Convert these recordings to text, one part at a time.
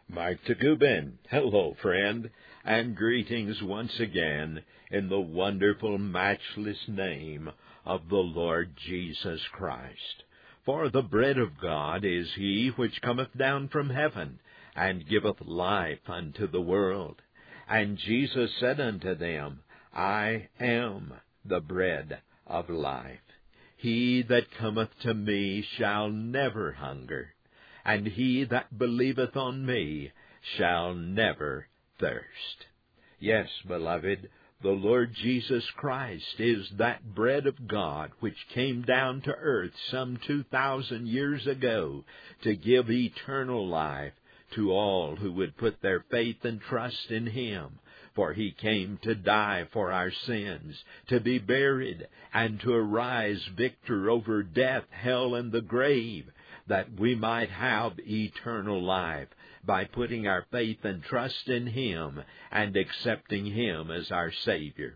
Mike Tagubin. Hello, friend, and greetings once again in the wonderful, matchless name of the Lord Jesus Christ. For the bread of God is he which cometh down from heaven, and giveth life unto the world. And Jesus said unto them, I am the bread of life. He that cometh to me shall never hunger, and he that believeth on me shall never thirst. Yes, beloved, the Lord Jesus Christ is that bread of God which came down to earth some 2,000 years ago to give eternal life to all who would put their faith and trust in Him. For He came to die for our sins, to be buried, and to arise victor over death, hell, and the grave, that we might have eternal life by putting our faith and trust in Him and accepting Him as our Savior.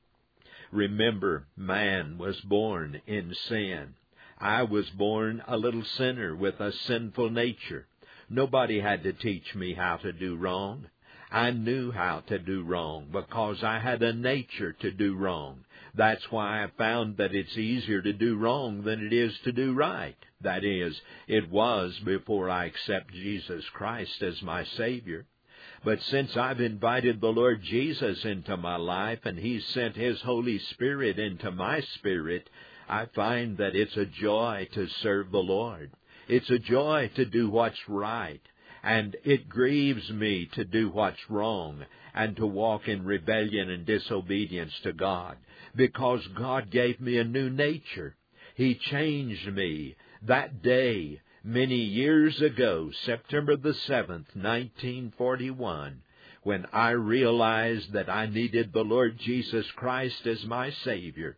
Remember, man was born in sin. I was born a little sinner with a sinful nature. Nobody had to teach me how to do wrong. I knew how to do wrong because I had a nature to do wrong. That's why I found that it's easier to do wrong than it is to do right. That is, it was before I accept Jesus Christ as my Savior. But since I've invited the Lord Jesus into my life and He's sent His Holy Spirit into my spirit, I find that it's a joy to serve the Lord. It's a joy to do what's right. And it grieves me to do what's wrong and to walk in rebellion and disobedience to God, because God gave me a new nature. He changed me that day, many years ago, September the 7th, 1941, when I realized that I needed the Lord Jesus Christ as my Savior.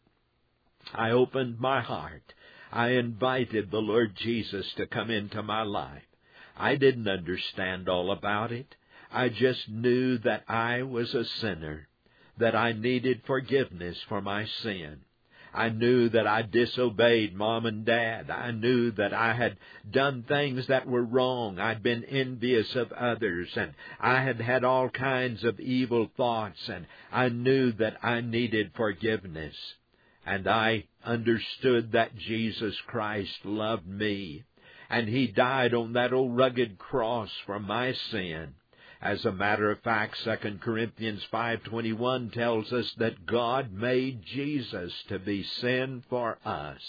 I opened my heart. I invited the Lord Jesus to come into my life. I didn't understand all about it. I just knew that I was a sinner, that I needed forgiveness for my sin. I knew that I disobeyed Mom and Dad. I knew that I had done things that were wrong. I'd been envious of others, and I had had all kinds of evil thoughts, and I knew that I needed forgiveness. And I understood that Jesus Christ loved me, and He died on that old rugged cross for my sin. As a matter of fact, 2 Corinthians 5:21 tells us that God made Jesus to be sin for us.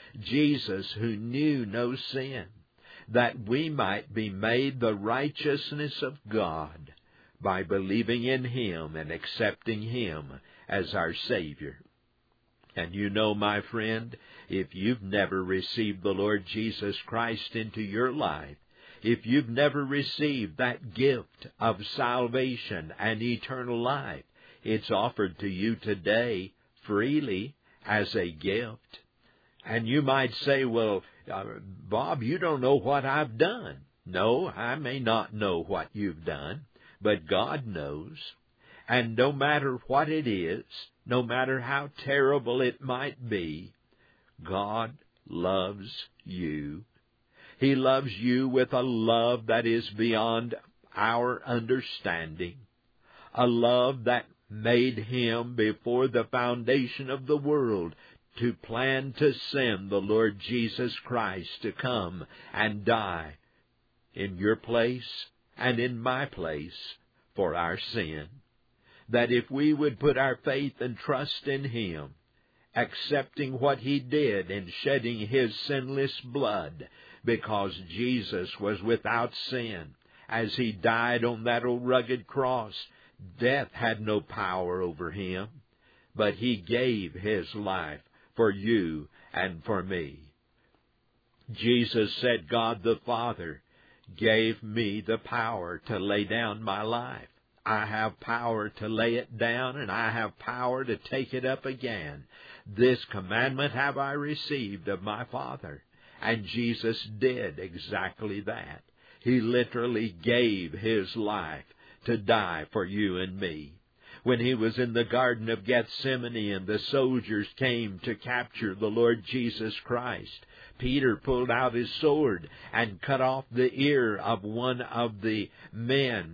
Jesus, who knew no sin, that we might be made the righteousness of God by believing in Him and accepting Him as our Savior. And you know, my friend, if you've never received the Lord Jesus Christ into your life, if you've never received that gift of salvation and eternal life, it's offered to you today freely as a gift. And you might say, well, Bob, you don't know what I've done. No, I may not know what you've done, but God knows. And no matter what it is, no matter how terrible it might be, God loves you. He loves you with a love that is beyond our understanding, a love that made Him before the foundation of the world to plan to send the Lord Jesus Christ to come and die in your place and in my place for our sin. That if we would put our faith and trust in Him, accepting what He did in shedding His sinless blood, because Jesus was without sin, as He died on that old rugged cross, death had no power over Him, but He gave His life for you and for me. Jesus said, God the Father gave me the power to lay down my life. I have power to lay it down, and I have power to take it up again. This commandment have I received of my Father. And Jesus did exactly that. He literally gave His life to die for you and me. When He was in the Garden of Gethsemane and the soldiers came to capture the Lord Jesus Christ, Peter pulled out his sword and cut off the ear of one of the men,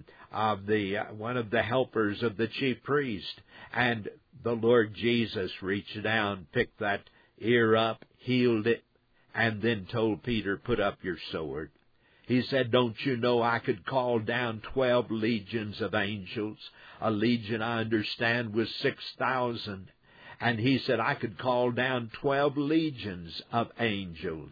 one of the helpers of the chief priest. And the Lord Jesus reached down, picked that ear up, healed it, and then told Peter, put up your sword. He said, don't you know I could call down 12 legions of angels? A legion, I understand, was 6,000. And he said, I could call down 12 legions of angels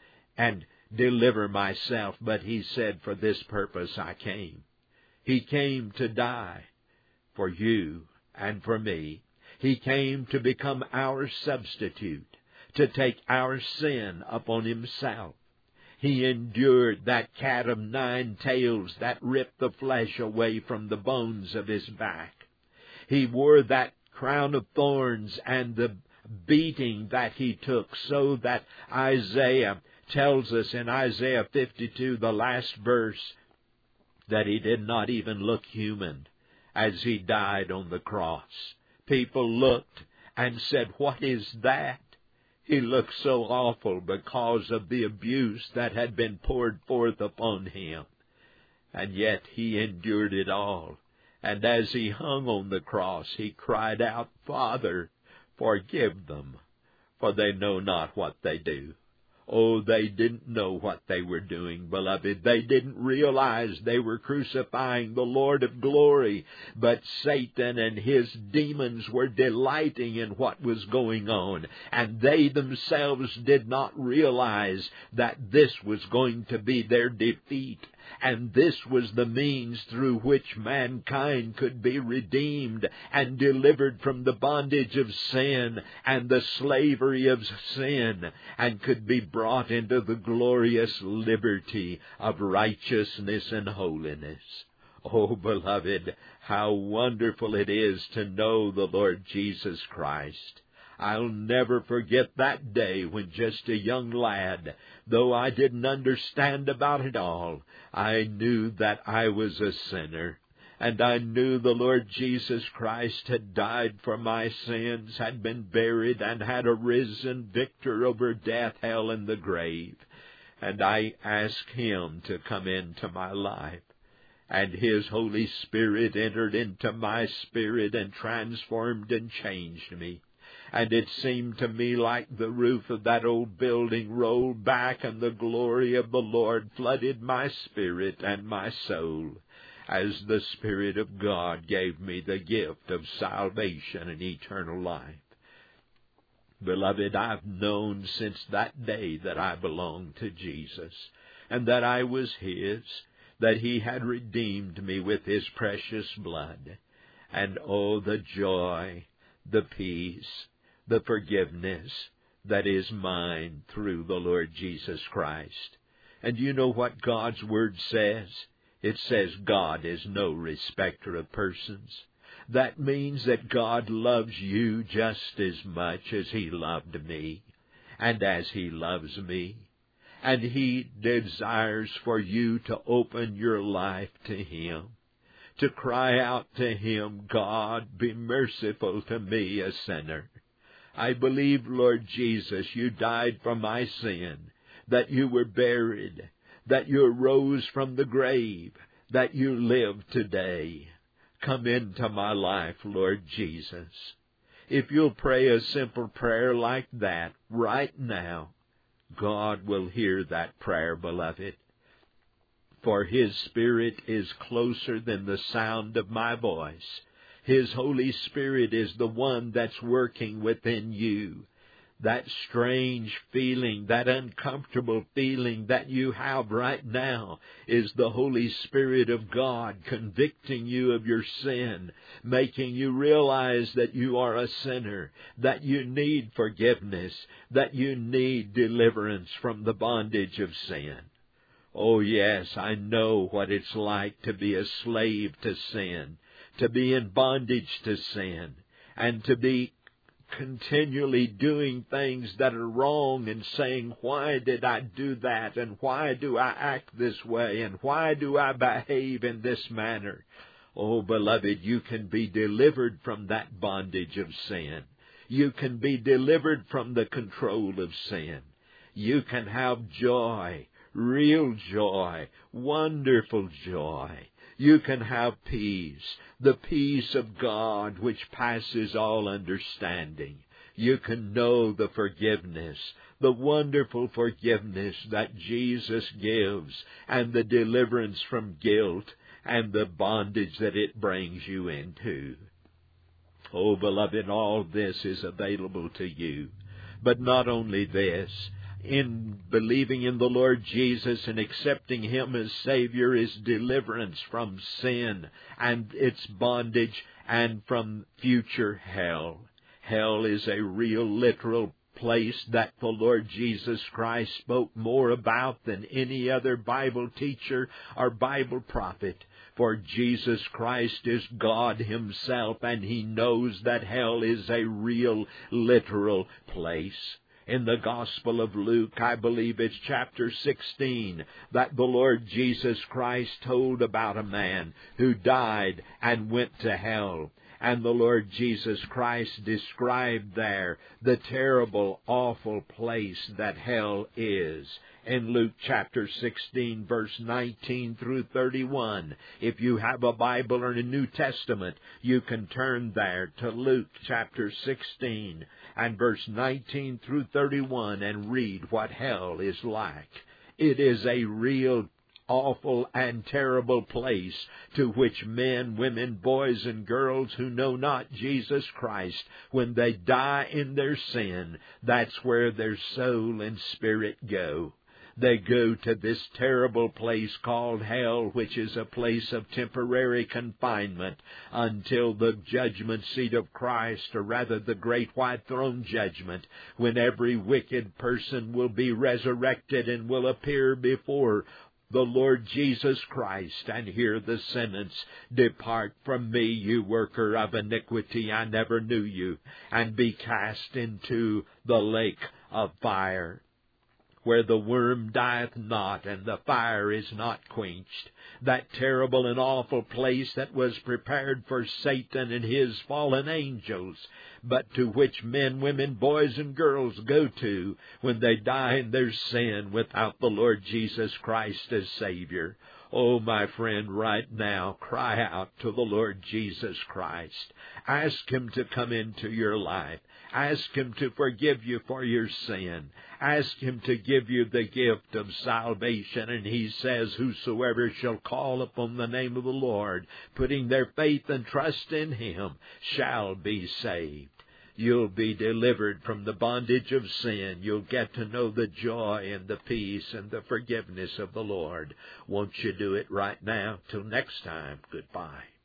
and deliver myself. But he said, for this purpose I came. He came to die for you and for me. He came to become our substitute, to take our sin upon himself. He endured that cat of 9 tails that ripped the flesh away from the bones of his back. He wore that crown of thorns and the beating that he took, so that Isaiah tells us in Isaiah 52, the last verse, that he did not even look human as he died on the cross. People looked and said, what is that? He looked so awful because of the abuse that had been poured forth upon him. And yet he endured it all. And as he hung on the cross, he cried out, Father, forgive them, for they know not what they do. Oh, they didn't know what they were doing, beloved. They didn't realize they were crucifying the Lord of glory. But Satan and his demons were delighting in what was going on. And they themselves did not realize that this was going to be their defeat. And this was the means through which mankind could be redeemed and delivered from the bondage of sin and the slavery of sin, and could be brought into the glorious liberty of righteousness and holiness. Oh, beloved, how wonderful it is to know the Lord Jesus Christ. I'll never forget that day when just a young lad, though I didn't understand about it all, I knew that I was a sinner. And I knew the Lord Jesus Christ had died for my sins, had been buried, and had arisen victor over death, hell, and the grave. And I asked Him to come into my life. And His Holy Spirit entered into my spirit and transformed and changed me. And it seemed to me like the roof of that old building rolled back, and the glory of the Lord flooded my spirit and my soul, as the Spirit of God gave me the gift of salvation and eternal life. Beloved, I've known since that day that I belonged to Jesus, and that I was His, that He had redeemed me with His precious blood. And oh, the joy, the peace, the forgiveness that is mine through the Lord Jesus Christ. And you know what God's Word says? It says God is no respecter of persons. That means that God loves you just as much as He loved me, and as He loves me. And He desires for you to open your life to Him, to cry out to Him, God, be merciful to me, a sinner. I believe, Lord Jesus, you died for my sin, that you were buried, that you arose from the grave, that you live today. Come into my life, Lord Jesus. If you'll pray a simple prayer like that right now, God will hear that prayer, beloved. For His Spirit is closer than the sound of my voice. His Holy Spirit is the one that's working within you. That strange feeling, that uncomfortable feeling that you have right now is the Holy Spirit of God convicting you of your sin, making you realize that you are a sinner, that you need forgiveness, that you need deliverance from the bondage of sin. Oh yes, I know what it's like to be a slave to sin, to be in bondage to sin, and to be continually doing things that are wrong and saying, why did I do that, and why do I act this way, and why do I behave in this manner? Oh, beloved, you can be delivered from that bondage of sin. You can be delivered from the control of sin. You can have joy, real joy, wonderful joy. You can have peace, the peace of God which passes all understanding. You can know the forgiveness, the wonderful forgiveness that Jesus gives, and the deliverance from guilt and the bondage that it brings you into. Oh, beloved, all this is available to you. But not only this, in believing in the Lord Jesus and accepting Him as Savior is deliverance from sin and its bondage and from future hell. Hell is a real, literal place that the Lord Jesus Christ spoke more about than any other Bible teacher or Bible prophet. For Jesus Christ is God Himself, and He knows that hell is a real, literal place. In the Gospel of Luke, I believe it's chapter 16, that the Lord Jesus Christ told about a man who died and went to hell. And the Lord Jesus Christ described there the terrible, awful place that hell is. In Luke chapter 16, verse 19 through 31. If you have a Bible or a New Testament, you can turn there to Luke chapter 16 and verse 19 through 31 and read what hell is like. It is a real awful and terrible place to which men, women, boys, and girls who know not Jesus Christ, when they die in their sin, that's where their soul and spirit go. They go to this terrible place called hell, which is a place of temporary confinement until the judgment seat of Christ, or rather the great white throne judgment, when every wicked person will be resurrected and will appear before the Lord Jesus Christ and hear the sentence, "Depart from me, you worker of iniquity, I never knew you," and be cast into the lake of fire, where the worm dieth not, and the fire is not quenched. That terrible and awful place that was prepared for Satan and his fallen angels, but to which men, women, boys, and girls go to when they die in their sin without the Lord Jesus Christ as Savior. Oh, my friend, right now, cry out to the Lord Jesus Christ. Ask Him to come into your life. Ask Him to forgive you for your sin. Ask Him to give you the gift of salvation. And He says, "Whosoever shall call upon the name of the Lord, putting their faith and trust in Him, shall be saved." You'll be delivered from the bondage of sin. You'll get to know the joy and the peace and the forgiveness of the Lord. Won't you do it right now? Till next time, goodbye.